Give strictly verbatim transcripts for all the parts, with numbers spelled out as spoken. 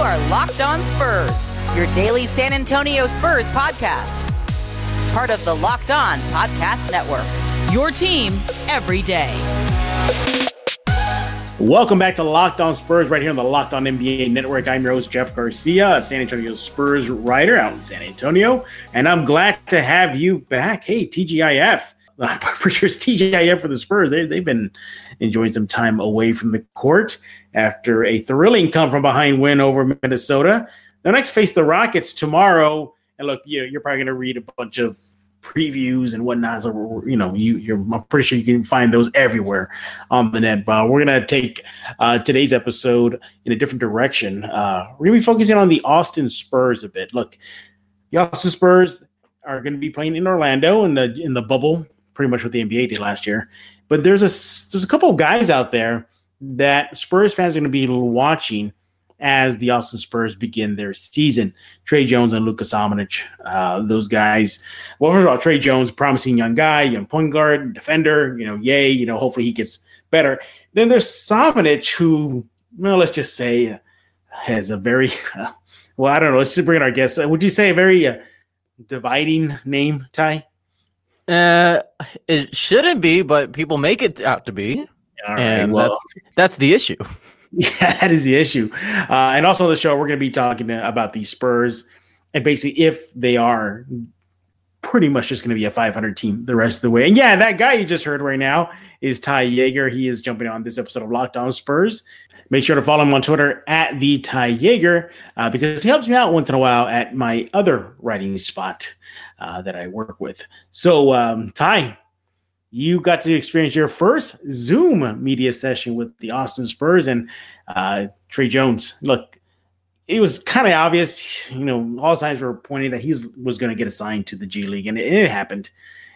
are Locked On Spurs, your daily San Antonio Spurs podcast. Part of the Locked On Podcast Network, your team every day. Welcome back to Locked On Spurs right here on the Locked On N B A Network. I'm your host, Jeff Garcia, a San Antonio Spurs writer out in San Antonio, and I'm glad to have you back. Hey, T G I F. I'm pretty sure it's T G I F for the Spurs. They, they've been enjoying some time away from the court after a thrilling come-from-behind win over Minnesota. They'll next face the Rockets tomorrow. And look, you know, you're probably going to read a bunch of previews and whatnot. So, you know, you, you're, I'm pretty sure you can find those everywhere on the net. But we're going to take uh, today's episode in a different direction. Uh, we're going to be focusing on the Austin Spurs a bit. Look, the Austin Spurs are going to be playing in Orlando in the in the bubble, pretty much what the N B A did last year. But there's a there's a couple of guys out there that Spurs fans are going to be watching as the Austin Spurs begin their season. Tre Jones and Luka Samanic, uh, those guys. Well, first of all, Tre Jones, promising young guy, young point guard, defender. You know, yay. You know, hopefully he gets better. Then there's Samanic, who, well, let's just say, has a very uh, well, I don't know. Let's just bring in our guests. Uh, would you say a very uh, dividing name, Ty? Uh, it shouldn't be, but people make it out to be, All right, and well, that's that's the issue. Yeah, that is the issue. Uh, and also on the show, we're going to be talking about the Spurs and basically if they are pretty much just going to be a five hundred team the rest of the way. And yeah, that guy you just heard right now is Ty Yeager. He is jumping on this episode of Locked On Spurs. Make sure to follow him on Twitter at the Ty Yeager uh, because he helps me out once in a while at my other writing spot uh, that I work with. So, um, Ty, you got to experience your first Zoom media session with the Austin Spurs and uh, Tre Jones. Look, it was kind of obvious, you know, all signs were pointing that he was going to get assigned to the G League, and it, it happened.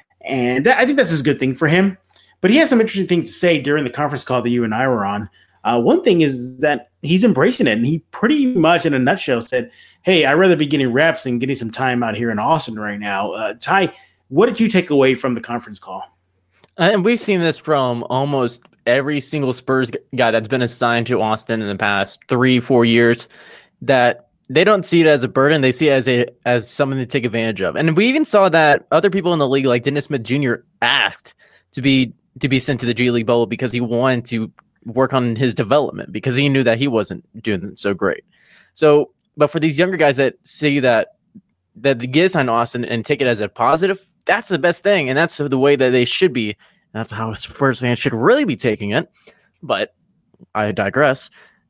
And I think that's a good thing for him. But he has some interesting things to say during the conference call that you and I were on. Uh, one thing is that he's embracing it, and he pretty much, in a nutshell, said, hey, I'd rather be getting reps and getting some time out here in Austin right now. Uh, Ty, what did you take away from the conference call? And we've seen this from almost every single Spurs guy that's been assigned to Austin in the past three, four years, that they don't see it as a burden. They see it as a as something to take advantage of. And we even saw that other people in the league, like Dennis Smith Junior, asked to be to be sent to the G League bubble because he wanted to work on his development because he knew that he wasn't doing so great. So, but for these younger guys that see that that they get assigned to Austin and take it as a positive, that's the best thing, and that's the way that they should be. That's how Spurs fans should really be taking it. But I digress.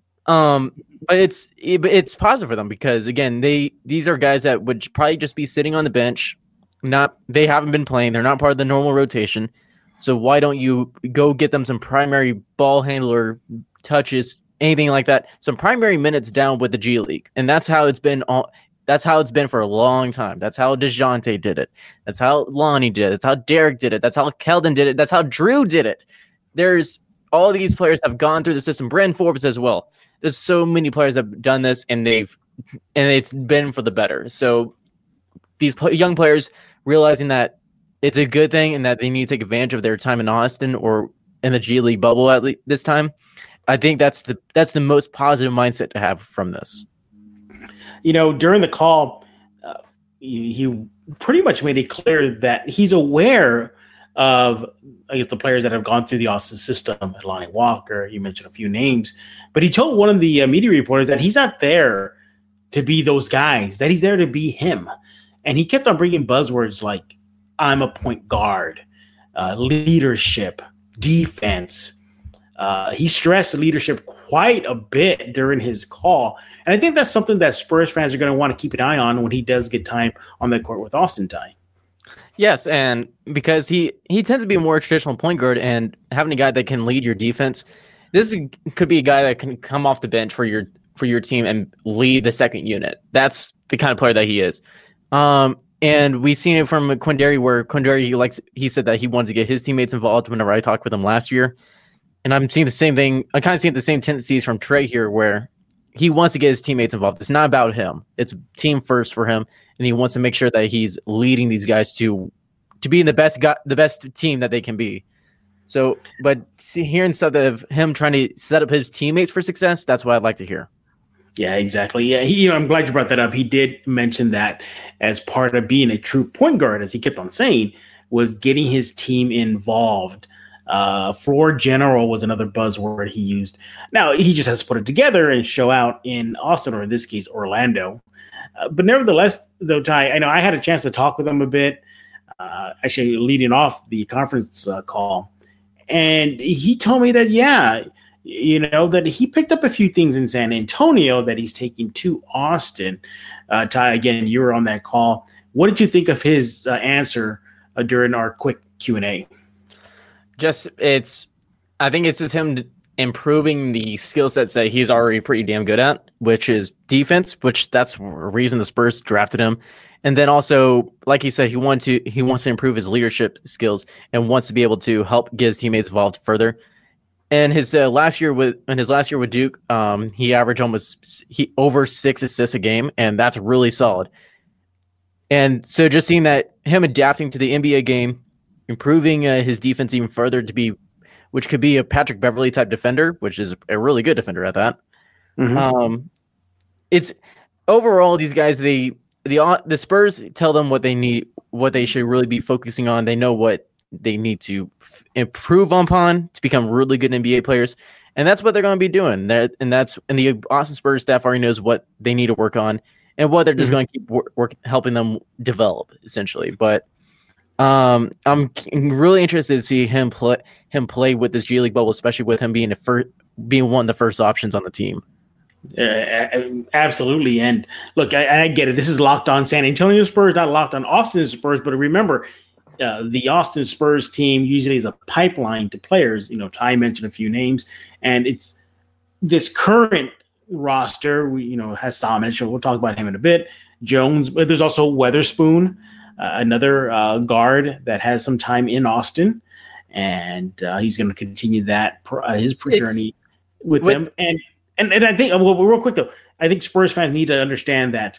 Um, but it's it, it's positive for them because again, they these are guys that would probably just be sitting on the bench. Not they haven't been playing. They're not part of the normal rotation. So why don't you go get them some primary ball handler touches, anything like that, some primary minutes down with the G League, and that's how it's been all. That's how it's been for a long time. That's how DeJounte did it. That's how Lonnie did it. That's how Derek did it. That's how Keldon did it. That's how Drew did it. There's all these players have gone through the system. Bryn Forbes as well. There's so many players that have done this, and they've and it's been for the better. So these young players realizing that it's a good thing and that they need to take advantage of their time in Austin or in the G League bubble at least this time. I think that's the that's the most positive mindset to have from this. You know, during the call, uh, he, he pretty much made it clear that he's aware of, I guess, the players that have gone through the Austin system. Lonnie Walker, you mentioned a few names, but he told one of the uh, media reporters that he's not there to be those guys, that he's there to be him. And he kept on bringing buzzwords like, I'm a point guard, uh, leadership, defense. Uh, he stressed leadership quite a bit during his call. And I think that's something that Spurs fans are going to want to keep an eye on when he does get time on the court with Austin Ty. Yes, and because he, he tends to be a more traditional point guard, and having a guy that can lead your defense, this is, could be a guy that can come off the bench for your for your team and lead the second unit. That's the kind of player that he is. Um, and we've seen it from Quinndary, where Quinndary, he likes he said that he wanted to get his teammates involved whenever I talked with him last year. And I'm seeing the same thing. I kind of seeing the same tendencies from Tre here, where he wants to get his teammates involved. It's not about him. It's team first for him, and he wants to make sure that he's leading these guys to to be in the best guy, the best team that they can be. So, but see, hearing stuff of him trying to set up his teammates for success, that's what I'd like to hear. Yeah, exactly. Yeah, he, you know, I'm glad you brought that up. He did mention that as part of being a true point guard, as he kept on saying, was getting his team involved. Uh, floor general was another buzzword he used. Now, he just has to put it together and show out in Austin, or in this case, Orlando. Uh, but nevertheless, though, Ty, I know I had a chance to talk with him a bit, uh, actually leading off the conference uh, call. And he told me that, yeah, you know, that he picked up a few things in San Antonio that he's taking to Austin. Uh, Ty, again, you were on that call. What did you think of his uh, answer uh, during our quick Q and A? Just it's, I think it's just him improving the skill sets that he's already pretty damn good at, which is defense, which that's a reason the Spurs drafted him. And then also, like he said, he wants to he wants to improve his leadership skills and wants to be able to help get his teammates involved further. And his uh, last year with in his last year with Duke, um, he averaged almost he over six assists a game, and that's really solid. And so, just seeing that him adapting to the N B A game, improving uh, his defense even further to be, which could be a Patrick Beverley type defender, which is a really good defender at that. Mm-hmm. Um, it's overall these guys they. The the Spurs tell them what they need, what they should really be focusing on. They know what they need to f- improve upon to become really good N B A players, and that's what they're going to be doing. That and that's and the Austin Spurs staff already knows what they need to work on and what they're just mm-hmm. going to keep work, work helping them develop essentially. But um, I'm really interested to see him play him play with this G League bubble, especially with him being a first, being one of the first options on the team. Uh, absolutely. And look, I, I get it. This is Locked On San Antonio Spurs, not Locked On Austin Spurs. But remember, uh, the Austin Spurs team usually is a pipeline to players. You know, Ty mentioned a few names, and it's this current roster. We, you know, has Samanic. We'll talk about him in a bit. Jones, but there's also Weatherspoon, uh, another uh, guard that has some time in Austin, and uh, he's going to continue that uh, his journey with, with them. And And and I think, well, real quick though, I think Spurs fans need to understand that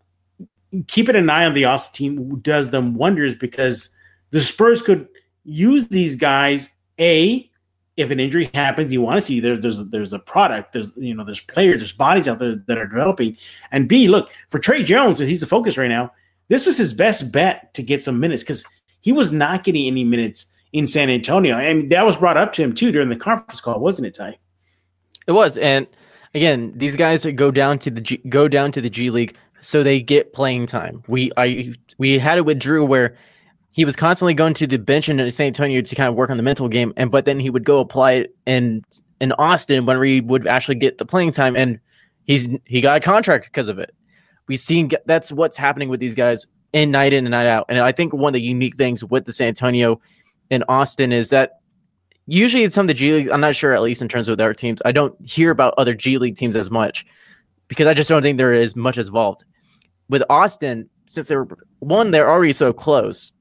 keeping an eye on the Austin team does them wonders, because the Spurs could use these guys. A, if an injury happens, you want to see there, there's there's a product, there's you know there's players, there's bodies out there that are developing. And B, look for Trey Jones, as he's the focus right now. This was his best bet to get some minutes, because he was not getting any minutes in San Antonio. I mean, that was brought up to him too during the conference call, wasn't it, Ty? It was, and. Again, these guys go down to the G, go down to the G League so they get playing time. We I we had it with Drew where he was constantly going to the bench in San Antonio to kind of work on the mental game, and but then he would go apply it in in Austin when he would actually get the playing time, and he's he got a contract because of it. We've seen that's what's happening with these guys in night in and night out, and I think one of the unique things with the San Antonio and Austin is that. Usually it's some of the G League. I'm not sure, at least in terms of their teams. I don't hear about other G League teams as much because I just don't think there is much involved. With Austin, since they're one, they're already so close.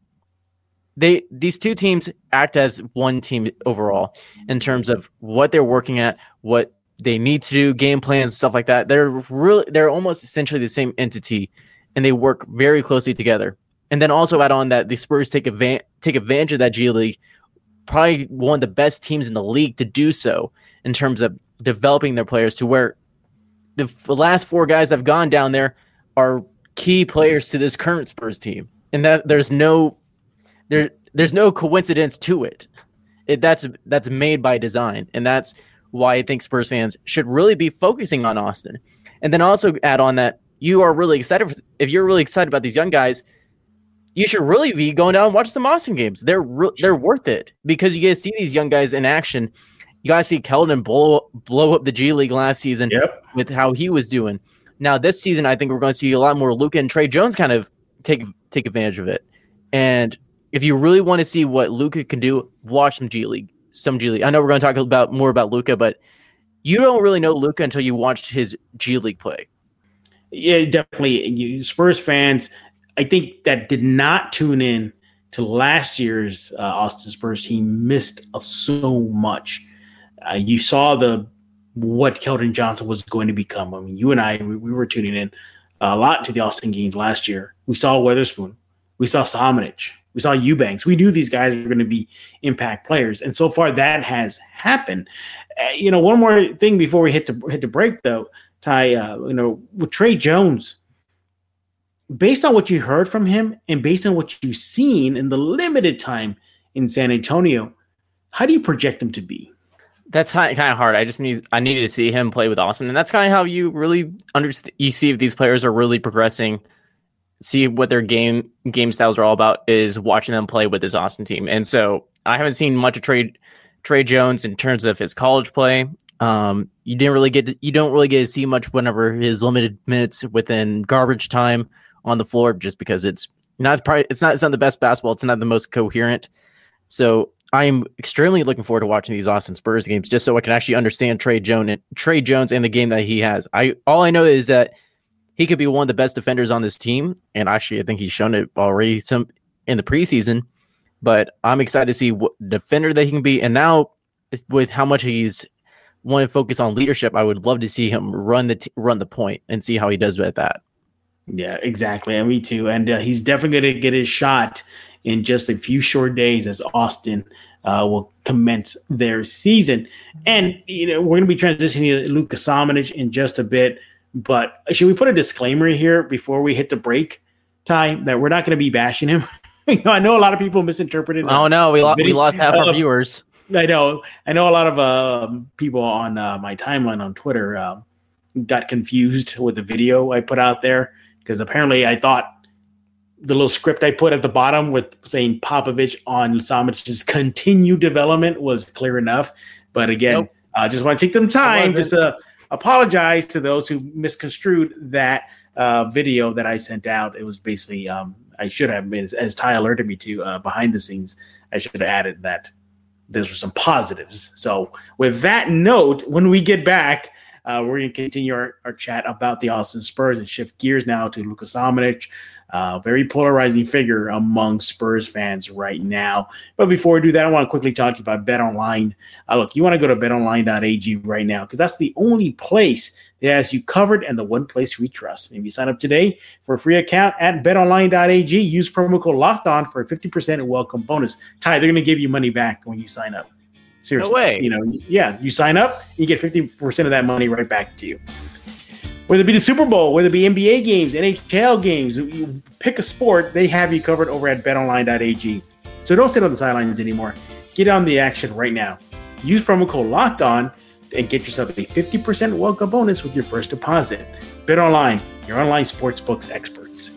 They these two teams act as one team overall in terms of what they're working at, what they need to do, game plans, stuff like that. They're really they're almost essentially the same entity, and they work very closely together. And then also add on that the Spurs take advantage take advantage of that G League. Probably one of the best teams in the league to do so in terms of developing their players to where the, the last four guys that have gone down there are key players to this current Spurs team. And that there's no there there's no coincidence to it. It that's that's made by design. And that's why I think Spurs fans should really be focusing on Austin. And then also add on that you are really excited for, if you're really excited about these young guys, you should really be going down and watching some Austin games. They're re- they're worth it because you get to see these young guys in action. You guys see Keldon blow blow up the G League last season yep. with how he was doing. Now this season, I think we're going to see a lot more Luka and Trey Jones kind of take take advantage of it. And if you really want to see what Luka can do, watch some G League. Some G League. I know we're going to talk about more about Luka, but you don't really know Luka until you watch his G League play. Yeah, definitely. You Spurs fans. I think that did not tune in to last year's uh, Austin Spurs team missed uh, so much. Uh, you saw the what Keldon Johnson was going to become. I mean, you and I, we, we were tuning in a lot to the Austin games last year. We saw Weatherspoon. We saw Samanic. We saw Eubanks. We knew these guys were going to be impact players, and so far that has happened. Uh, you know, one more thing before we hit to hit the break, though, Ty. Uh, you know, with Tre Jones, based on what you heard from him, and based on what you've seen in the limited time in San Antonio, how do you project him to be? That's kind of hard. I just need I needed to see him play with Austin, and that's kind of how you really understand. You see if these players are really progressing. See what their game game styles are all about is watching them play with this Austin team. And so I haven't seen much of Tre Tre Jones in terms of his college play. Um, you didn't really get to, you don't really get to see much whenever his limited minutes within garbage time on the floor, just because it's not probably it's not it's not the best basketball. It's not the most coherent. So I'm extremely looking forward to watching these Austin Spurs games just so I can actually understand Tre Jones and Tre Jones and the game that he has. I all I know is that he could be one of the best defenders on this team, and actually, I think he's shown it already some in the preseason. But I'm excited to see what defender that he can be, and now with how much he's want to focus on leadership, I would love to see him run the t- run the point and see how he does with that. Yeah, exactly, and me too. And uh, he's definitely going to get his shot in just a few short days as Austin uh, will commence their season. And you know, we're going to be transitioning to Luka Samanic in just a bit. But should we put a disclaimer here before we hit the break, Ty, that we're not going to be bashing him? you know, I know a lot of people misinterpreted. Oh, no, we, lo- we lost half uh, our viewers. I know. I know a lot of uh, people on uh, my timeline on Twitter uh, got confused with the video I put out there because apparently I thought the little script I put at the bottom with saying Popovich on Samadic's continued development was clear enough. But again, nope. I nope. uh, just want to take some time just to – apologize to those who misconstrued that uh, video that I sent out. It was basically, um, I should have been, as, as Ty alerted me to uh, behind the scenes, I should have added that those were some positives. So with that note, when we get back, uh, we're going to continue our, our chat about the Austin Spurs and shift gears now to Luka Samanic. Uh, very polarizing figure among Spurs fans right now. But before we do that, I want to quickly talk to you about BetOnline. Uh, look, you want to go to bet online dot a g right now because that's the only place that has you covered and the one place we trust. If you sign up today for a free account at bet online dot a g, use promo code LOCKEDON for a fifty percent welcome bonus. Ty, they're going to give you money back when you sign up. Seriously. No way. You know, yeah, you sign up, you get fifty percent of that money right back to you. Whether it be the Super Bowl, whether it be N B A games, N H L games, you pick a sport, they have you covered over at bet online dot a g. So don't sit on the sidelines anymore. Get on the action right now. Use promo code LOCKEDON and get yourself a fifty percent welcome bonus with your first deposit. BetOnline, your online sportsbooks experts.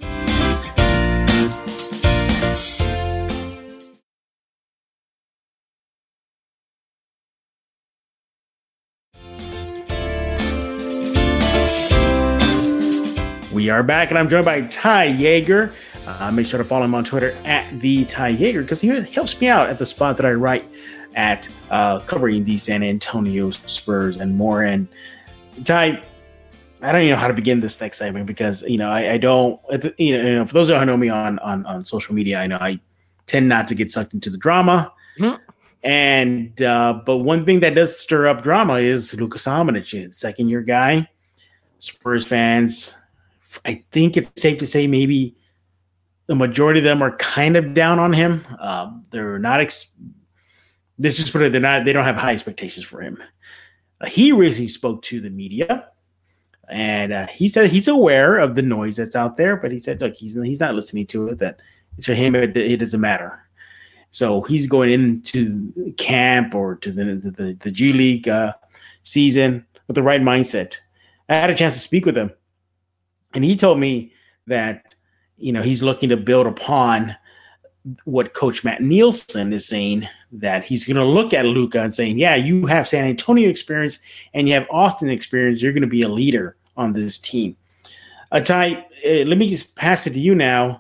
We are back, and I'm joined by Ty Yeager. Uh, make sure to follow him on Twitter at the Ty Yeager because he helps me out at the spot that I write at uh, covering the San Antonio Spurs and more. And Ty, I don't even know how to begin this next segment because you know I, I don't. You know, for those who know me on, on on social media, I know I tend not to get sucked into the drama. Mm-hmm. And uh, but one thing that does stir up drama is Luka Samanic, second year guy. Spurs fans, I think it's safe to say maybe the majority of them are kind of down on him. Um, they're not. Ex- this just put it. They're not. They don't have high expectations for him. Uh, he recently spoke to the media, and uh, he said he's aware of the noise that's out there, but he said, "Look, he's he's not listening to it. That to him it, it doesn't matter." So he's going into camp or to the the, the G League uh, season with the right mindset. I had a chance to speak with him. And he told me that, you know, he's looking to build upon what Coach Matt Nielsen is saying, that he's going to look at Luka and saying, yeah, you have San Antonio experience and you have Austin experience. You're going to be a leader on this team. Uh, Ty, uh, let me just pass it to you now.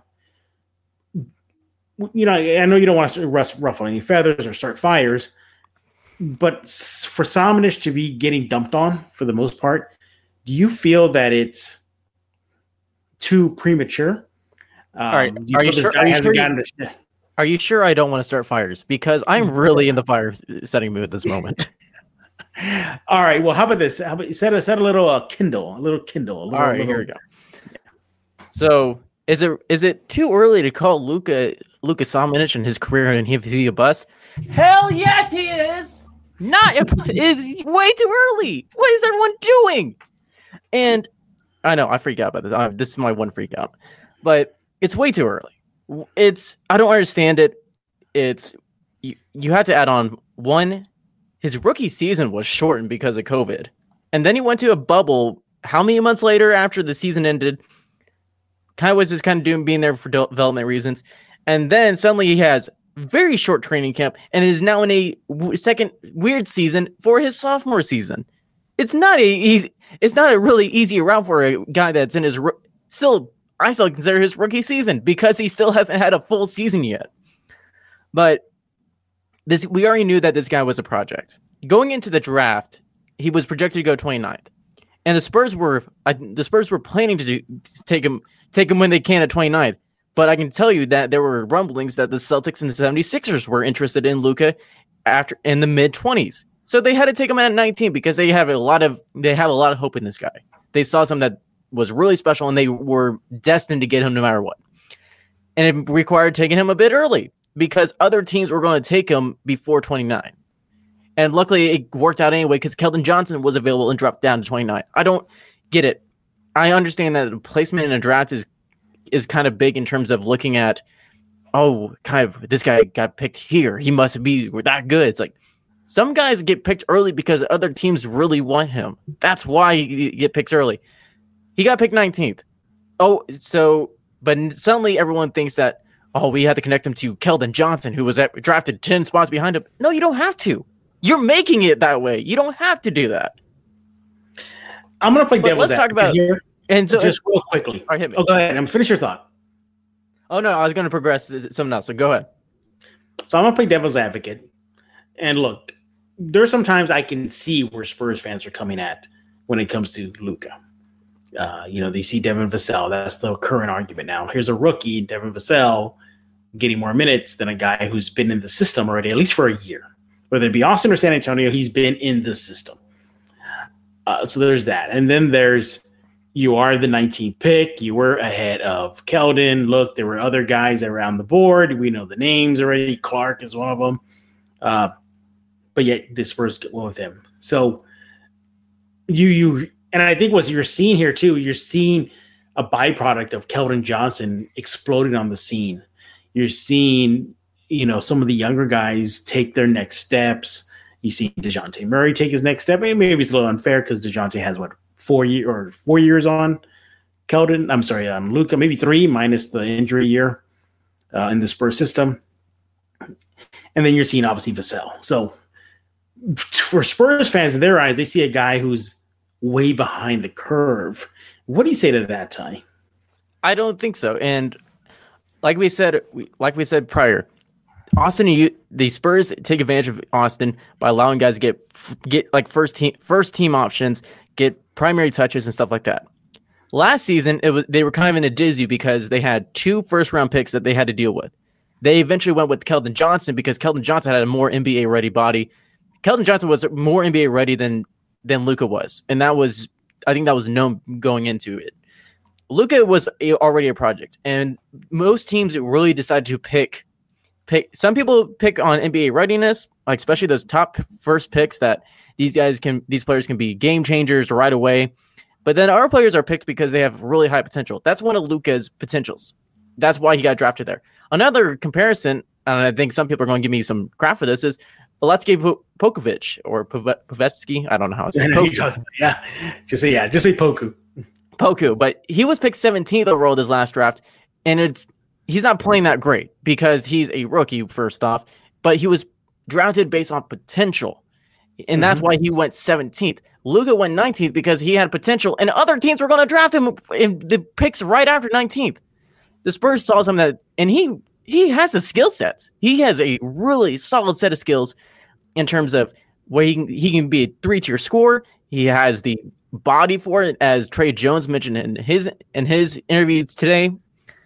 You know, I know you don't want to ruffle any feathers or start fires, but for Samanic to be getting dumped on for the most part, do you feel that it's too premature? Um, All right. Are you, sure, are, you sure you, to... are you sure I don't want to start fires? Because I'm really in the fire setting mood at this moment. All right. Well, how about this? How about you set a, set a little uh, Kindle, a little Kindle. A little, All right. little... Here we go. Yeah. So is it is it too early to call Luka Luka Samanic and his career and if he a bust? Hell yes, he is. Not it's way too early. What is everyone doing? And I know I freak out about this. I, this is my one freak out, but it's way too early. It's I don't understand it. It's you. You had to add on one. His rookie season was shortened because of COVID, and then he went to a bubble. How many months later after the season ended? Kind of was just kind of doing being there for de- development reasons, and then suddenly he has very short training camp and is now in a w- second weird season for his sophomore season. It's not a easy. It's not a really easy route for a guy that's in his ro- still. I still consider his rookie season because he still hasn't had a full season yet. But this, we already knew that this guy was a project. Going into the draft, he was projected to go twenty-ninth, and the Spurs were uh, the Spurs were planning to do, take him take him when they can at twenty-ninth. But I can tell you that there were rumblings that the Celtics and the seventy-sixers were interested in Luka after in the mid twenties. So they had to take him at nineteen because they have a lot of they have a lot of hope in this guy. They saw something that was really special and they were destined to get him no matter what. And it required taking him a bit early because other teams were going to take him before twenty-nine. And luckily it worked out anyway because Keldon Johnson was available and dropped down to twenty-nine. I don't get it. I understand that placement in a draft is is kind of big in terms of looking at, oh, kind of this guy got picked here. He must be that good. It's like some guys get picked early because other teams really want him. That's why you get picked early. He got picked nineteenth. Oh, so, but suddenly everyone thinks that, oh, we had to connect him to Keldon Johnson, who was at, drafted ten spots behind him. No, you don't have to. You're making it that way. You don't have to do that. I'm going to play devil's advocate. Let's talk about here. And so, just real quickly. All right, hit me. Oh, go ahead. I'm finish your thought. Oh, no, I was going to progress to something else. So go ahead. So I'm going to play devil's advocate. And look, there's sometimes I can see where Spurs fans are coming at when it comes to Luka. Uh, you know, they see Devin Vassell. That's the current argument now. Here's a rookie, Devin Vassell, getting more minutes than a guy who's been in the system already, at least for a year. Whether it be Austin or San Antonio, he's been in the system. Uh, so there's that. And then there's you are the nineteenth pick. You were ahead of Keldon. Look, there were other guys that were on the board. We know the names already. Clark is one of them. Uh, but yet the Spurs went with him. So you you and I think what you're seeing here too, you're seeing a byproduct of Keldon Johnson exploding on the scene. You're seeing, you know, some of the younger guys take their next steps. You see DeJounte Murray take his next step. And maybe it's a little unfair because DeJounte has what four year or four years on Keldon. I'm sorry, um, Luka, maybe three minus the injury year uh, in the Spurs system. And then you're seeing obviously Vassell. So for Spurs fans, in their eyes, they see a guy who's way behind the curve. What do you say to that, Ty? I don't think so. And like we said, like we said prior, Austin, you, the Spurs take advantage of Austin by allowing guys to get get like first team first team options, get primary touches and stuff like that. Last season, it was they were kind of in a dizzy because they had two first round picks that they had to deal with. They eventually went with Keldon Johnson because Keldon Johnson had a more N B A ready body. Keldon Johnson was more N B A ready than than Luka was, and that was I think that was known going into it. Luka was a, already a project, and most teams really decided to pick. Pick some people pick on N B A readiness, like especially those top first picks that these guys can, these players can be game changers right away. But then our players are picked because they have really high potential. That's one of Luka's potentials. That's why he got drafted there. Another comparison, and I think some people are going to give me some crap for this, is Alexei Pokovich or Povetsky. I don't know how to say it. Yeah, just say yeah, just say Poku. Poku, but he was picked seventeenth overall this last draft, and it's. He's not playing that great because he's a rookie, first off, but he was drafted based on potential. And mm-hmm. that's why he went seventeenth. Luka went nineteenth because he had potential, and other teams were going to draft him in the picks right after nineteenth. The Spurs saw something that, and he he has the skill sets. He has a really solid set of skills in terms of where he can, he can be a three-tier scorer. He has the body for it, as Trey Jones mentioned in his in his interview today.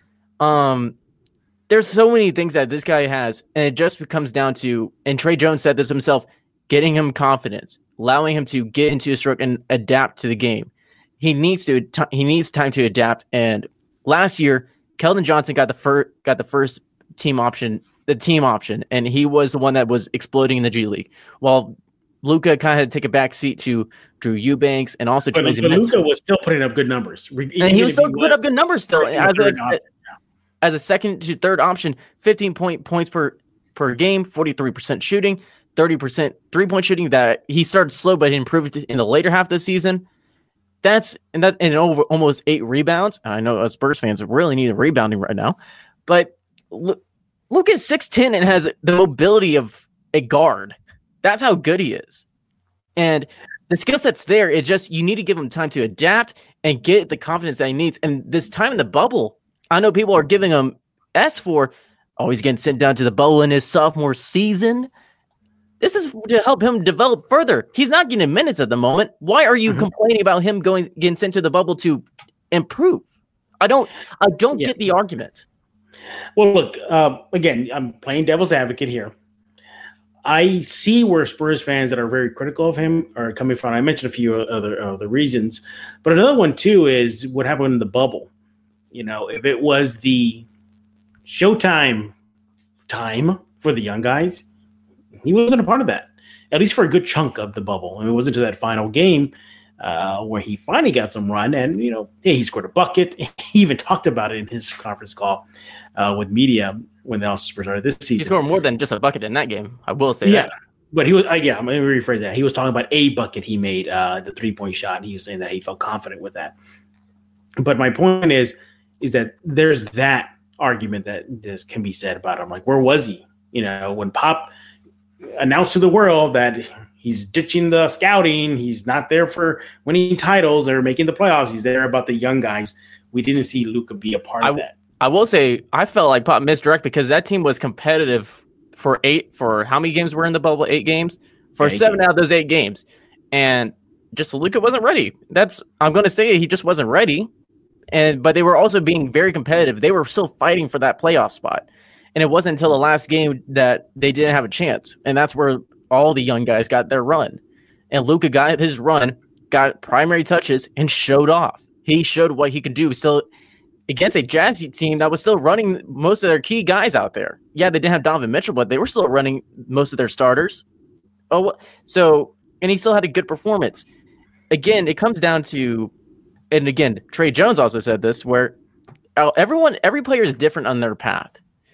Um, there's so many things that this guy has, and it just comes down to, and Trey Jones said this himself, getting him confidence, allowing him to get into a stroke and adapt to the game. He needs to, t- he needs time to adapt. And last year, Keldon Johnson got the first, got the first team option, the team option, and he was the one that was exploding in the G League. While Luka kind of had to take a back seat to Drew Eubanks and also but, Tracy but Mentor. Luka was still putting up good numbers, and he was still putting was up good numbers still as a, option. as a second to third option. fifteen point points per per game, forty-three percent shooting, thirty percent three point shooting. That he started slow, but he improved in the later half of the season. That's and that and over almost eight rebounds. And I know us Spurs fans really need rebounding right now, but look, Luka is six ten and has the mobility of a guard. That's how good he is. And the skill set's there. It's just you need to give him time to adapt and get the confidence that he needs. And this time in the bubble, I know people are giving him S for, oh, he's getting sent down to the bubble in his sophomore season. This is to help him develop further. He's not getting minutes at the moment. Why are you mm-hmm. complaining about him going getting sent to the bubble to improve? I don't I don't yeah. get the argument. Well, look, uh, again, I'm playing devil's advocate here. I see where Spurs fans that are very critical of him are coming from. I mentioned a few other other reasons, but another one too is what happened in the bubble. You know, if it was the Showtime time for the young guys, he wasn't a part of that, at least for a good chunk of the bubble. I mean, it wasn't to that final game uh, where he finally got some run, and you know, yeah, he scored a bucket. He even talked about it in his conference call uh, with media when the Spurs started this season. He scored more than just a bucket in that game. I will say yeah, that. But he was, uh, yeah, I'm going to rephrase that. He was talking about a bucket he made, uh, the three-point shot, and he was saying that he felt confident with that. But my point is, is that there's that argument that this can be said about him. Like, where was he? You know, when Pop announced to the world that he's ditching the scouting, he's not there for winning titles or making the playoffs. He's there about the young guys. We didn't see Luka be a part I, of that. I will say I felt like Pop misdirect because that team was competitive for eight for how many games were in the bubble? Eight games for yeah, seven games. Out of those eight games, and just Luka wasn't ready. That's I'm going to say he just wasn't ready. And but they were also being very competitive. They were still fighting for that playoff spot, and it wasn't until the last game that they didn't have a chance. And that's where all the young guys got their run. And Luka got his run, got primary touches, and showed off. He showed what he could do. Still. Against a Jazz team that was still running most of their key guys out there. Yeah, they didn't have Donovan Mitchell, but they were still running most of their starters. Oh, so and he still had a good performance. Again, it comes down to, and again, Trey Jones also said this, where everyone, every player is different on their path,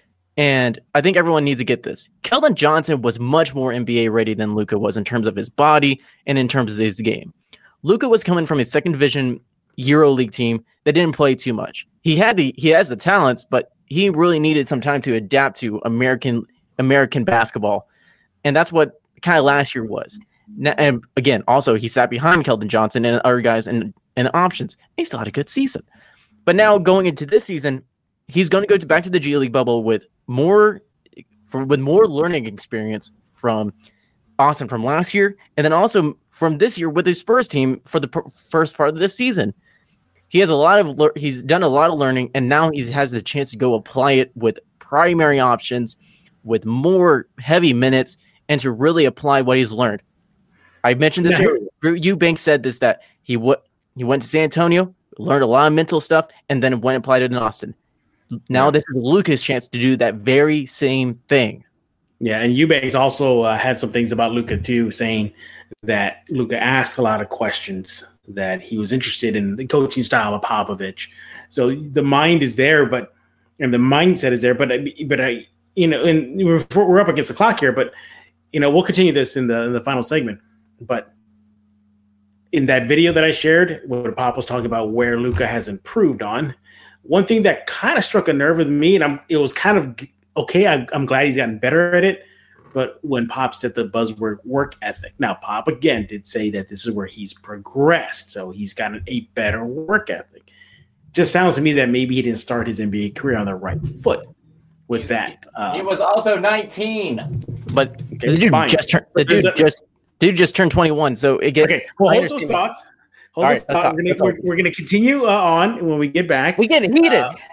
and I think everyone needs to get this. Keldon Johnson was much more N B A ready than Luka was in terms of his body and in terms of his game. Luka was coming from a second division EuroLeague team that didn't play too much. He had the he has the talents, but he really needed some time to adapt to American American basketball, and that's what kind of last year was. Now, and again, also he sat behind Keldon Johnson and other guys and and options. He still had a good season, but now going into this season, he's going to go to, back to the G League bubble with more for, with more learning experience from Austin from last year, and then also from this year with his Spurs team for the per- first part of this season. He has a lot of le- he's done a lot of learning, and now he has the chance to go apply it with primary options, with more heavy minutes, and to really apply what he's learned. I mentioned this earlier. Drew Eubanks said this that he w- he went to San Antonio, learned a lot of mental stuff, and then went and applied it in Austin. Now yeah. This is Luka's chance to do that very same thing. Yeah, and Eubanks also uh, had some things about Luka too, saying that Luka asked a lot of questions, that he was interested in the coaching style of Popovich. So the mind is there, but and the mindset is there, but but I you know, and we're, we're up against the clock here, but you know, we'll continue this in the in the final segment. But in that video that I shared, where Pop was talking about where Luka has improved on, one thing that kind of struck a nerve with me, and I'm it was kind of okay. I, I'm glad he's gotten better at it. But when Pop said the buzzword work ethic, now Pop again did say that this is where he's progressed, so he's gotten a better work ethic. Just sounds to me that maybe he didn't start his N B A career on the right foot with that. Uh, he was also nineteen, but okay, the dude fine. just turned. The dude a, just dude just turned twenty-one. So again, okay. Well, hold those thoughts. Hold those right, thoughts. We're gonna, we're, we're gonna continue uh, on when we get back. We get heated. Uh,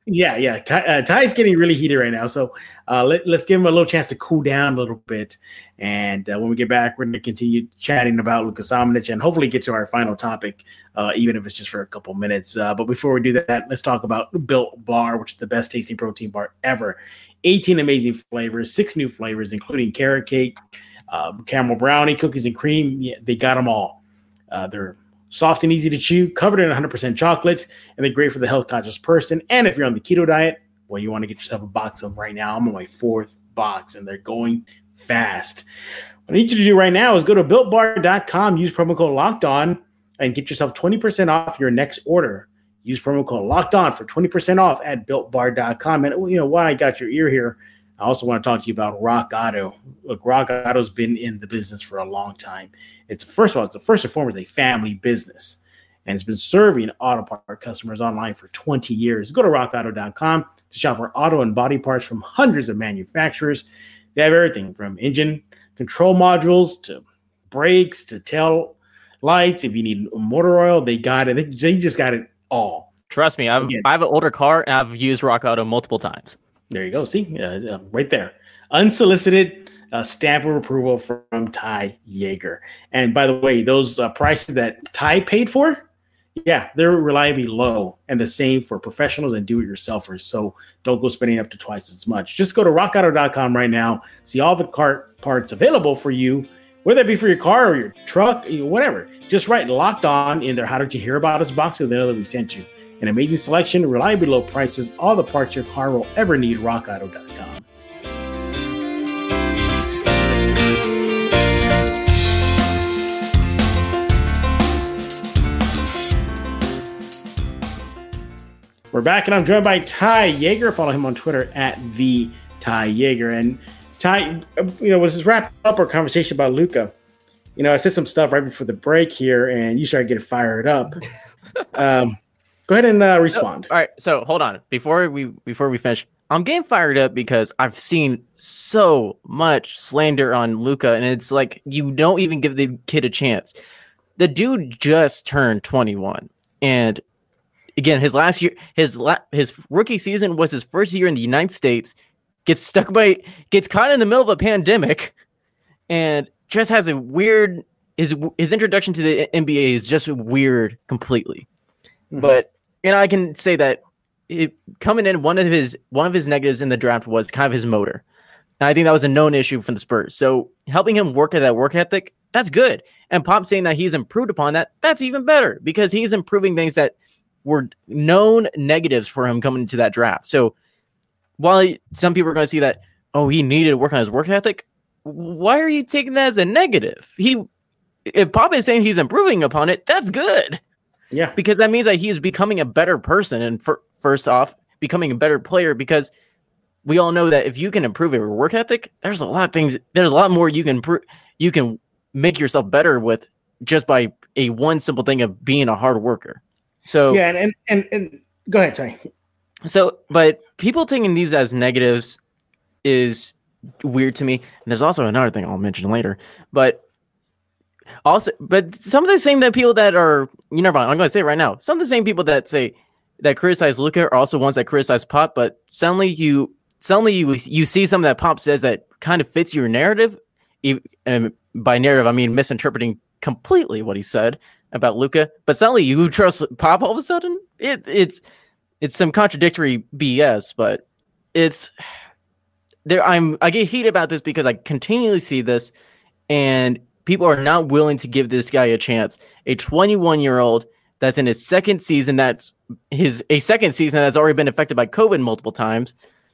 Yeah, yeah. Uh, Ty's getting really heated right now, so uh, let, let's give him a little chance to cool down a little bit. And uh, when we get back, we're going to continue chatting about Luka Samanic and hopefully get to our final topic, uh, even if it's just for a couple minutes. Uh, but before we do that, let's talk about Built Bar, which is the best tasting protein bar ever. eighteen amazing flavors, six new flavors, including carrot cake, uh, caramel brownie, cookies and cream. Yeah, they got them all. Uh, they're soft and easy to chew, covered in one hundred percent chocolate, and they're great for the health-conscious person. And if you're on the keto diet, well, you want to get yourself a box of them right now. I'm on my fourth box, and they're going fast. What I need you to do right now is go to built bar dot com, use promo code LOCKEDON, and get yourself twenty percent off your next order. Use promo code LOCKEDON for twenty percent off at built bar dot com. And, you know, while I got your ear here, I also want to talk to you about Rock Auto. Look, Rock Auto's been in the business for a long time. It's first of all, it's the first and foremost a family business, and it's been serving auto part customers online for twenty years. Go to rock auto dot com to shop for auto and body parts from hundreds of manufacturers. They have everything from engine control modules to brakes to tail lights. If you need motor oil, they got it. They, they just got it all. Trust me, I've Again, I have an older car and I've used Rock Auto multiple times. There you go. See, uh, uh, right there, unsolicited. A stamp of approval from Ty Yeager. And by the way, those uh, prices that Ty paid for, yeah, they're reliably low, and the same for professionals and do-it-yourselfers. So don't go spending up to twice as much. Just go to rock auto dot com right now, see all the cart parts available for you, whether that be for your car or your truck, whatever. Just write Locked On in there. How did you hear about us box? So they know that we sent you. An amazing selection, reliably low prices, all the parts your car will ever need. rock auto dot com. We're back, and I'm joined by Ty Yeager. Follow him on Twitter at the Ty Yeager. And Ty, you know, let's just wrap up our conversation about Luka. You know, I said some stuff right before the break here, and you started getting fired up. um, go ahead and uh, respond. Oh, all right, so hold on before we before we finish. I'm getting fired up because I've seen so much slander on Luka, and it's like you don't even give the kid a chance. The dude just turned twenty-one, and again, his last year, his la- his rookie season was his first year in the United States. Gets stuck by, gets caught in the middle of a pandemic, and just has a weird. His his introduction to the N B A is just weird completely. Mm-hmm. But you know, I can say that it, coming in, one of his one of his negatives in the draft was kind of his motor. And I think that was a known issue from the Spurs. So helping him work at that work ethic, that's good. And Pop saying that he's improved upon that, that's even better because he's improving things that were known negatives for him coming into that draft. So while he, some people are going to see that, oh, he needed to work on his work ethic, why are you taking that as a negative? He, if Pop is saying he's improving upon it, that's good. Yeah. Because that means that he's becoming a better person. And for, first off, becoming a better player, because we all know that if you can improve your work ethic, there's a lot of things, there's a lot more you can, pr- you can make yourself better with just by a one simple thing of being a hard worker. So yeah, and and and, and go ahead, Ty. So, but people taking these as negatives is weird to me. And there's also another thing I'll mention later. But also, but some of the same that people that are, you know, I'm going to say it right now. Some of the same people that say that criticize Luka are also ones that criticize Pop. But suddenly you, suddenly you, you see something that Pop says that kind of fits your narrative. And by narrative, I mean misinterpreting completely what he said about Luka, but suddenly you trust Pop all of a sudden. It, it's it's some contradictory B S, but it's there. I'm I get heated about this because I continually see this, and people are not willing to give this guy a chance. A twenty-one year old that's in his second season, that's his a second season that's already been affected by COVID multiple times.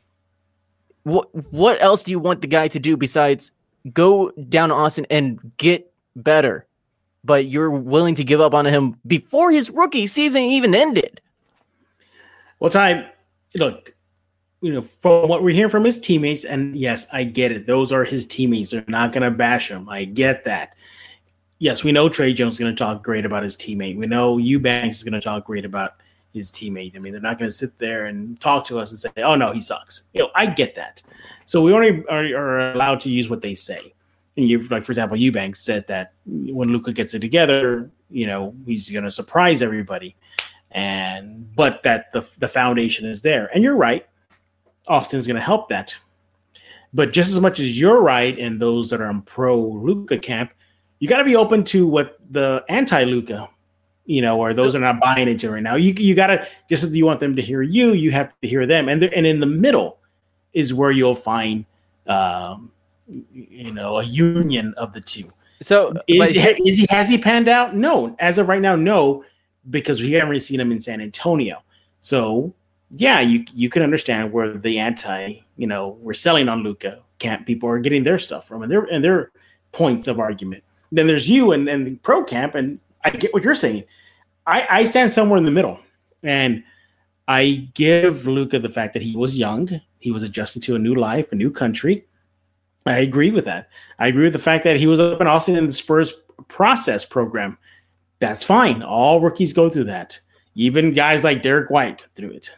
What what else do you want the guy to do besides go down to Austin and get better? But you're willing to give up on him before his rookie season even ended. Well, Ty, look, you know, from what we're hearing from his teammates, and yes, I get it. Those are his teammates. They're not going to bash him. I get that. Yes, we know Trey Jones is going to talk great about his teammate. We know Eubanks is going to talk great about his teammate. I mean, they're not going to sit there and talk to us and say, oh, no, he sucks. You know, I get that. So we only are, are allowed to use what they say. And you, like, for example, Eubanks said that when Luka gets it together, you know, he's going to surprise everybody. and but that the the foundation is there. And you're right, Austin's going to help that. But just as much as you're right, and those that are in pro Luka camp, you got to be open to what the anti Luka, you know, or those are not buying into right now. You you got to, just as you want them to hear you, you have to hear them, and and in the middle is where you'll find, um, you know, a union of the two. So is, like, is he has he panned out? No, as of right now, no, because we haven't really seen him in San Antonio. So yeah, you you can understand where the anti, you know, we're selling on Luka camp people are getting their stuff from, and their and their points of argument. Then there's you and, and the pro camp, and I get what you're saying. I, I stand somewhere in the middle, and I give Luka the fact that he was young, he was adjusting to a new life, a new country. I agree with that. I agree with the fact that he was up in Austin in the Spurs process program. That's fine. All rookies go through that. Even guys like Derek White through it.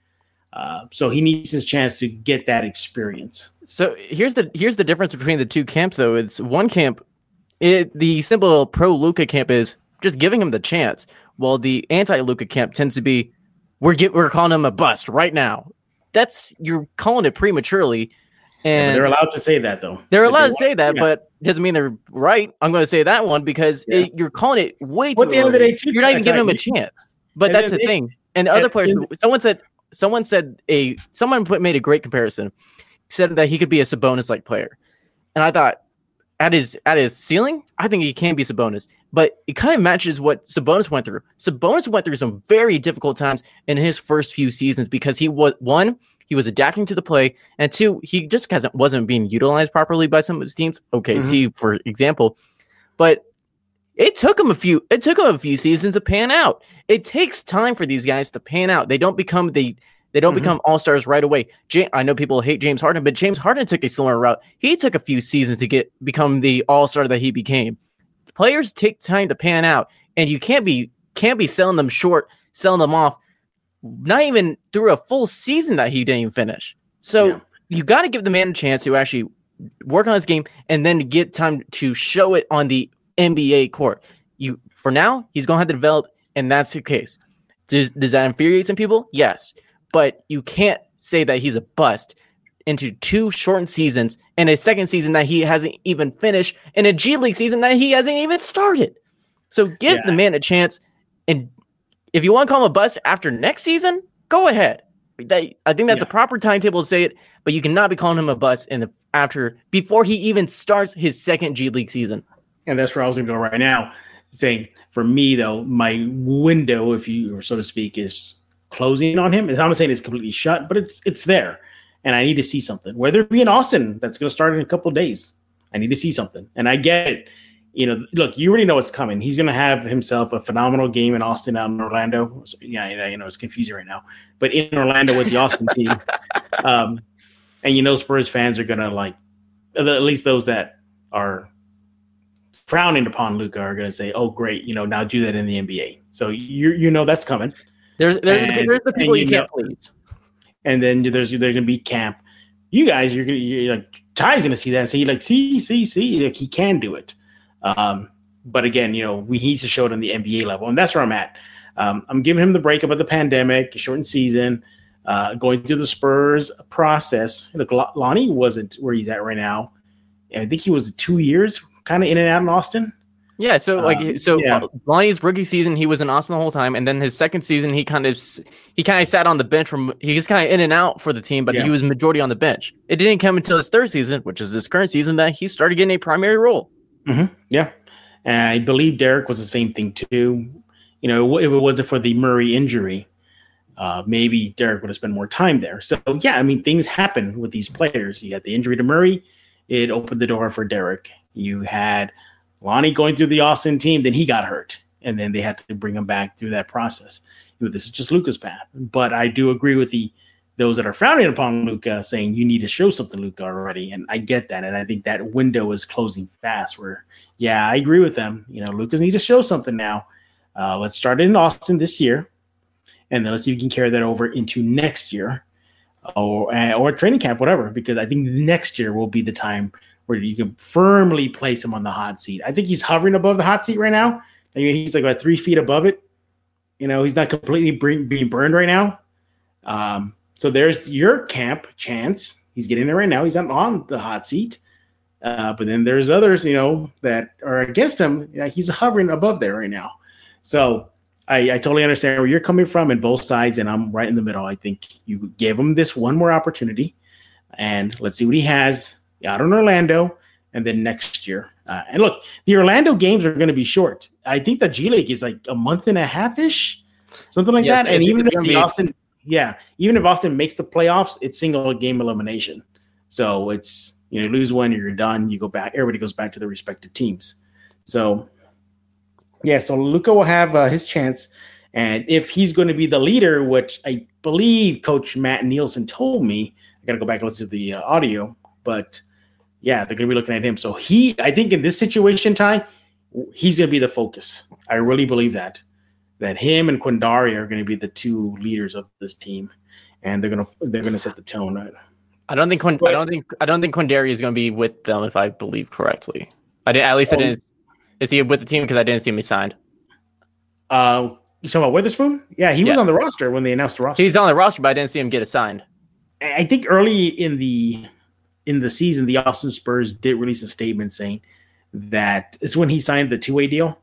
Uh, so he needs his chance to get that experience. So here's the here's the difference between the two camps, though. It's one camp, it the simple pro Luka camp is just giving him the chance, while the anti Luka camp tends to be we're get we're calling him a bust right now. That's you're calling it prematurely, and yeah, they're allowed to say that though. They're allowed they to say that, yeah. but doesn't mean they're right. I'm going to say that one because yeah. it, you're calling it way too. Well, at the end of the day, too, you're not even giving him a right. chance. But and that's the they, thing. And the other players, and, someone said. Someone said a someone put, made a great comparison. Said that he could be a Sabonis-like player, and I thought at his at his ceiling, I think he can be Sabonis. But it kind of matches what Sabonis went through. Sabonis went through some very difficult times in his first few seasons because he was one, he was adapting to the play, and two, he just hasn't wasn't being utilized properly by some of his teams. Okay, mm-hmm. see for example, but. It took him a few. It took him a few seasons to pan out. It takes time for these guys to pan out. They don't become the. They don't mm-hmm. become all stars right away. James, I know people hate James Harden, but James Harden took a similar route. He took a few seasons to get become the all star that he became. Players take time to pan out, and you can't be can't be selling them short, selling them off. Not even through a full season that he didn't even finish. So yeah. you got to give the man a chance to actually work on his game, and then get time to show it on the N B A court. You for now, he's going to have to develop, and that's the case. Does, does that infuriate some people? Yes, but you can't say that he's a bust into two shortened seasons and a second season that he hasn't even finished, and a G League season that he hasn't even started. So give yeah. the man a chance, and if you want to call him a bust after next season, go ahead. That, I think that's yeah. a proper timetable to say it, but you cannot be calling him a bust in the after before he even starts his second G League season. And that's where I was going to go right now. Saying for me, though, my window, if you, or so to speak, is closing on him. I'm not saying it's completely shut, but it's it's there. And I need to see something. Whether it be in Austin, that's going to start in a couple of days. I need to see something. And I get it. You know, look, you already know what's coming. He's going to have himself a phenomenal game in Austin out in Orlando. So, yeah, you know, it's confusing right now. But in Orlando with the Austin team. Um, and, you know, Spurs fans are going to like, at least those that are frowning upon Luka are going to say, "Oh, great! You know, now do that in the N B A." So you you know that's coming. There's there's, and, the, there's the people you, you can't know, please. And then there's there's going to be camp. You guys, you're going to like Ty's going to see that and say, like, see, see, see, like he can do it. Um, but again, you know, we need to show it on the N B A level, and that's where I'm at. Um, I'm giving him the breakup of the pandemic, shortened season, uh, going through the Spurs process. Look, Lonnie wasn't where he's at right now. I think he was two years. Kind of in and out in Austin. Yeah, so like um, so yeah. Lonnie's rookie season, he was in Austin the whole time, and then his second season, he kind of he kind of sat on the bench from he was kind of in and out for the team, but yeah. he was majority on the bench. It didn't come until his third season, which is this current season, that he started getting a primary role. Mm-hmm. Yeah, and I believe Derek was the same thing too. You know, if it wasn't for the Murray injury, uh, maybe Derek would have spent more time there. So yeah, I mean, things happen with these players. You had the injury to Murray, it opened the door for Derek. You had Lonnie going through the Austin team, then he got hurt, and then they had to bring him back through that process. You know, this is just Luka's path. But I do agree with the those that are frowning upon Luka, saying you need to show something, Luka, already. And I get that, and I think that window is closing fast. Where, yeah, I agree with them. You know, Luka's need to show something now. Uh, let's start it in Austin this year, and then let's see if we can carry that over into next year, or or training camp, whatever. Because I think next year will be the time where you can firmly place him on the hot seat. I think he's hovering above the hot seat right now. I mean, he's like about three feet above it. You know, he's not completely bring, being burned right now. Um, so there's your camp chance. He's getting there right now. He's not on the hot seat. Uh, but then there's others, you know, that are against him. Yeah, he's hovering above there right now. So I, I totally understand where you're coming from in both sides, and I'm right in the middle. I think you give him this one more opportunity, and let's see what he has out in Orlando, and then next year. Uh, and look, the Orlando games are going to be short. I think the G League is like a month and a half ish, something like yes, that. And even if the be- Austin, yeah, even if Austin makes the playoffs, it's single game elimination. So it's, you know, lose one, you're done. You go back. Everybody goes back to their respective teams. So yeah, so Luka will have uh, his chance, and if he's going to be the leader, which I believe Coach Matt Nielsen told me, I got to go back and listen to the uh, audio, but. Yeah, they're going to be looking at him. So he, I think in this situation, Ty, he's going to be the focus. I really believe that, that him and Quindari are going to be the two leaders of this team, and they're going to they're going to set the tone. Right? I don't think Quin- but, I don't think I don't think Quindari is going to be with them if I believe correctly. I did at least oh, I didn't. Is he with the team because I didn't see him signed? Uh, you talking about Witherspoon? Yeah, he yeah. was on the roster when they announced the roster. He's on the roster, but I didn't see him get assigned. I think early in the. In the season, the Austin Spurs did release a statement saying that it's when he signed the two-way deal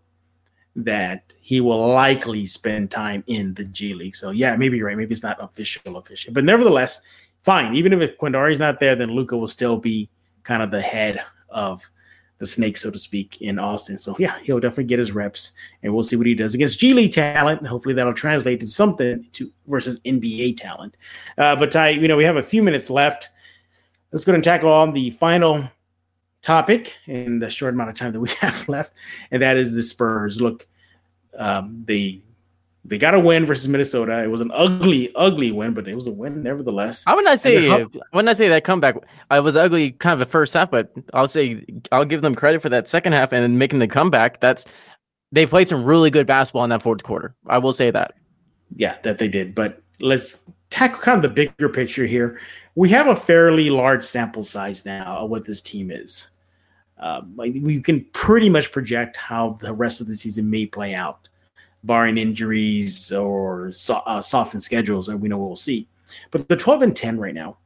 that he will likely spend time in the G League. So, yeah, maybe you're right. Maybe it's not official, official. But nevertheless, fine. Even if Quindari's not there, then Luka will still be kind of the head of the snake, so to speak, in Austin. So, yeah, he'll definitely get his reps, and we'll see what he does against G League talent. Hopefully that'll translate to something to versus N B A talent. Uh, but, Ty, you know, we have a few minutes left. Let's go and tackle on the final topic in the short amount of time that we have left, and that is the Spurs. Look, um, they they got a win versus Minnesota. It was an ugly, ugly win, but it was a win nevertheless. I would not say hum- when I say that comeback, I was ugly kind of the first half, but I'll say I'll give them credit for that second half and making the comeback. That's they played some really good basketball in that fourth quarter. I will say that. Yeah, that they did. But let's tackle kind of the bigger picture here. We have a fairly large sample size now of what this team is. Um, like we can pretty much project how the rest of the season may play out, barring injuries or so, uh, softened schedules, and we know what we'll see. But the twelve and ten right now,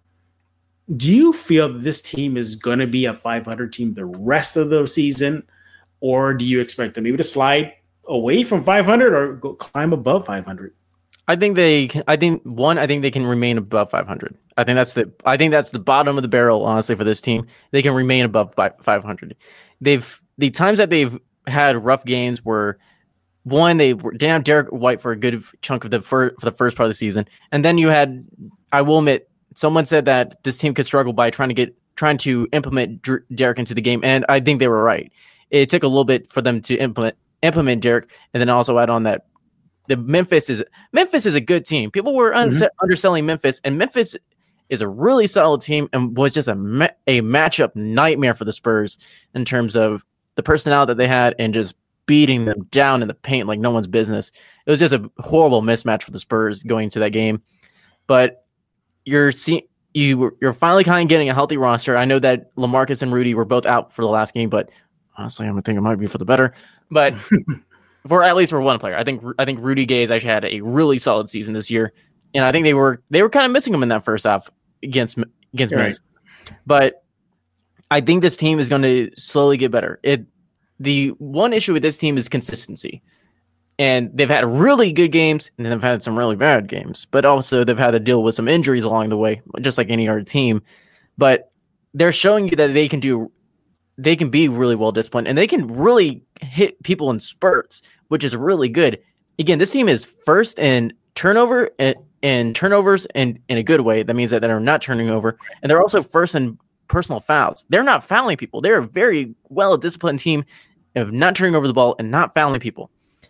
do you feel that this team is going to be a five hundred team the rest of the season, or do you expect them maybe to slide away from five hundred or go climb above five hundred? I think they can, I think one, I think they can remain above five hundred. I think that's the, I think that's the bottom of the barrel, honestly, for this team. They can remain above five hundred. They've, the times that they've had rough games were one, they were down Derek White for a good chunk of the first, for the first part of the season. And then you had, I will admit, someone said that this team could struggle by trying to get, trying to implement Dr- Derek into the game. And I think they were right. It took a little bit for them to implement, implement Derek, and then also add on that the Memphis is Memphis is a good team. People were un- mm-hmm. underselling Memphis, and Memphis is a really solid team and was just a ma- a matchup nightmare for the Spurs in terms of the personnel that they had and just beating them down in the paint like no one's business. It was just a horrible mismatch for the Spurs going to that game. But you're seeing you you're finally kind of getting a healthy roster. I know that LaMarcus and Rudy were both out for the last game, but honestly, I'm thinking it might be for the better. But for at least for one player, I think I think Rudy Gay has actually had a really solid season this year, and I think they were they were kind of missing him in that first half against against right. Minnesota. But I think this team is going to slowly get better. It the one issue with this team is consistency, and they've had really good games and they've had some really bad games, but also they've had to deal with some injuries along the way, just like any other team. But they're showing you that they can do. They can be really well disciplined and they can really hit people in spurts, which is really good. Again, this team is first in turnover and, and turnovers and in a good way. That means that they're not turning over. And they're also first in personal fouls. They're not fouling people. They're a very well disciplined team of not turning over the ball and not fouling people.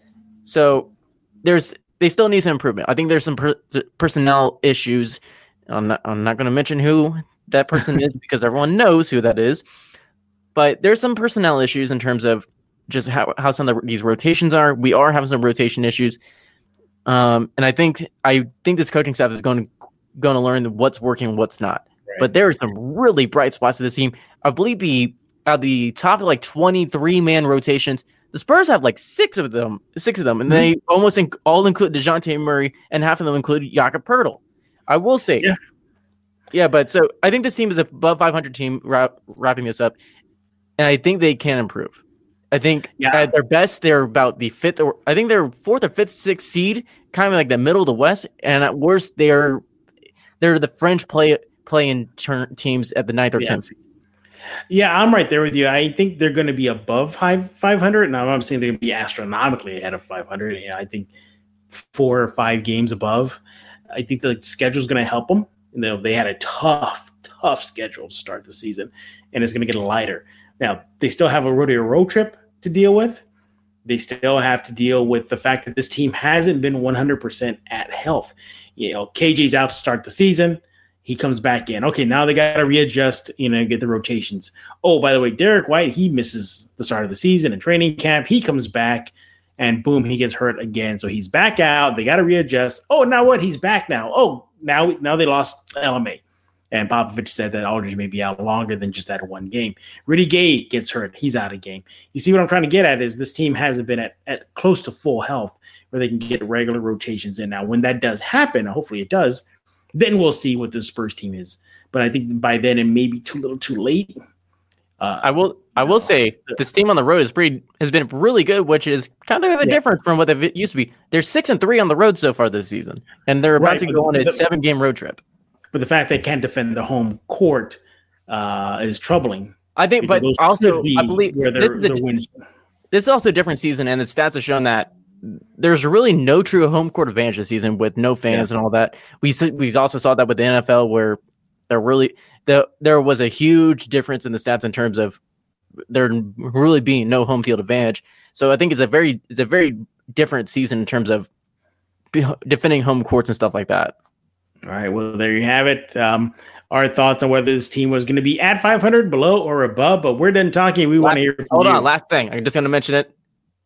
So there's they still need some improvement. I think there's some per, personnel issues. I'm not, I'm not going to mention who that person is because everyone knows who that is. But there's some personnel issues in terms of just how, how some of the, these rotations are. We are having some rotation issues. Um, and I think I think this coaching staff is going to, going to learn what's working and what's not. Right. But there are some really bright spots to this team. I believe the at the top of like twenty-three man rotations, The Spurs have like six of them, six of them, and mm-hmm. they almost inc- all include DeJounte Murray, and half of them include Jakob Poeltl. I will say, yeah, yeah, but so I think this team is a above five hundred team. Wrap, wrapping this up, and I think they can improve. I think yeah. at their best, they're about the fifth, or I think they're fourth or fifth, sixth seed, kind of like the middle of the West, and at worst, they're they're the French play playing turn teams at the ninth or yeah. tenth seed. Yeah, I'm right there with you. I think they're going to be above five hundred. Now, I'm saying they're going to be astronomically ahead of five hundred. Yeah, I think four or five games above. I think the schedule is going to help them. You know, they had a tough, tough schedule to start the season, and it's going to get lighter. Now, they still have a rodeo road trip to deal with. They still have to deal with the fact that this team hasn't been one hundred percent at health. You know, K J's out to start the season. He comes back in. Okay, now they got to readjust, you know, get the rotations. Oh, by the way, Derek White, he misses the start of the season and training camp. He comes back, and boom, he gets hurt again. So he's back out. They got to readjust. Oh, now what? He's back now. Oh, now now they lost L M A. And Popovich said that Aldridge may be out longer than just that one game. Rudy Gay gets hurt. He's out of game. You see what I'm trying to get at is this team hasn't been at, at close to full health where they can get regular rotations in. Now, when that does happen, hopefully it does, then we'll see what the Spurs team is. But I think by then it may be too little too late. Uh, I will I will say this team on the road is pretty has been really good, which is kind of a yeah. difference from what they used to be. They're six and three on the road so far this season, and they're about right, to go on a the, seven game road trip. But the fact they can't defend the home court uh, is troubling. I think, but also be I believe this is a this is also a different season, and the stats have shown that there's really no true home court advantage this season with no fans yeah. and all that. We we also saw that with the N F L where there really the there was a huge difference in the stats in terms of there really being no home field advantage. So I think it's a very it's a very different season in terms of defending home courts and stuff like that. All right, well there you have it. Um, our thoughts on whether this team was going to be at five hundred, below, or above. But we're done talking. We want to hear from hold you. on, last thing. I'm just going to mention it.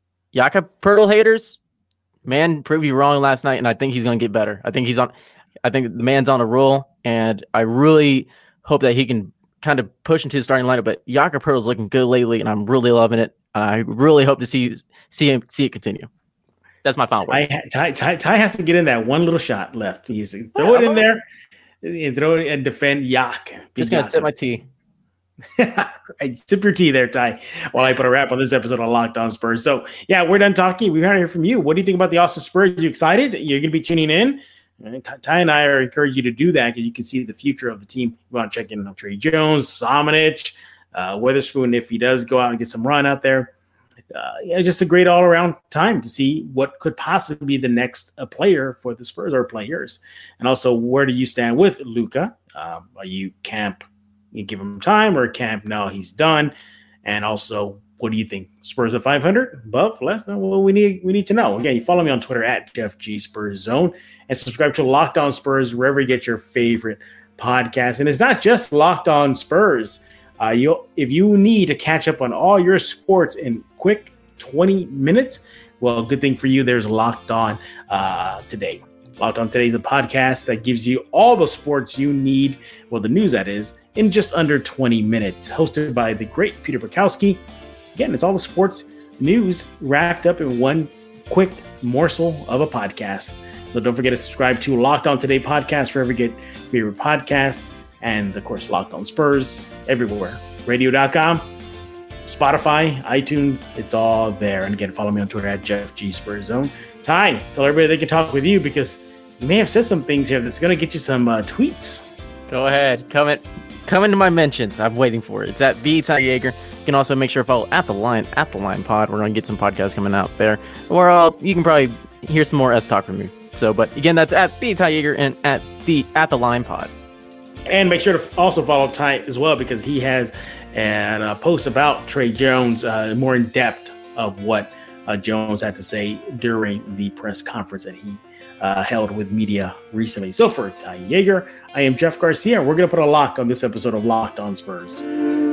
Jakob Poeltl haters, man, proved you wrong last night, and I think he's going to get better. I think he's on. I think the man's on a roll, and I really hope that he can kind of push into the starting lineup. But Jakob Poeltl's looking good lately, and I'm really loving it. And I really hope to see see him see it continue. That's my final word. Ty, Ty, Ty has to get in that one little shot left. He's throw yeah, it in there and throw it and defend Yak. Just gonna sip my tea. Right, sip your tea there, Ty, while I put a wrap on this episode of Locked On Spurs. So, yeah, we're done talking. We want to hear from you. What do you think about the Austin Spurs? Are you excited? You're going to be tuning in? Ty and I are encourage you to do that because you can see the future of the team. You want to check in on Trey Jones, Samanic, uh, Witherspoon if he does go out and get some run out there. Uh, yeah, just a great all-around time to see what could possibly be the next uh, player for the Spurs or players. And also, where do you stand with Luka? Um, are you camp, you give him time, or camp, no, he's done? And also, what do you think? Spurs at five hundred? Above? Less? Well, we need we need to know. Again, you follow me on Twitter at Jeff G Spurs Zone and subscribe to Locked On Spurs wherever you get your favorite podcast. And it's not just Locked On Spurs. Uh, you if you need to catch up on all your sports in quick twenty minutes, well, good thing for you. There's Locked On uh, Today. Locked On Today is a podcast that gives you all the sports you need, well, the news that is, in just under twenty minutes. Hosted by the great Peter Bukowski. Again, it's all the sports news wrapped up in one quick morsel of a podcast. So don't forget to subscribe to Locked On Today podcast wherever you get favorite podcasts. And, of course, Locked On Spurs everywhere. radio dot com, Spotify, iTunes, it's all there. And, again, follow me on Twitter at Jeff G Spurs Zone. Ty, tell everybody they can talk with you because you may have said some things here that's going to get you some uh, tweets. Go ahead. Come, in, come into my mentions. I'm waiting for it. It's at the Ty Yeager. You can also make sure to follow at the line, at the line pod. We're going to get some podcasts coming out there. Or uh, you can probably hear some more S talk from me. So, but, again, that's at the Ty Yeager and at the at the line pod. And make sure to also follow Ty as well because he has an, a post about Trey Jones, uh, more in depth of what uh, Jones had to say during the press conference that he uh, held with media recently. So for Ty Yeager, I am Jeff Garcia. We're going to put a lock on this episode of Locked On Spurs.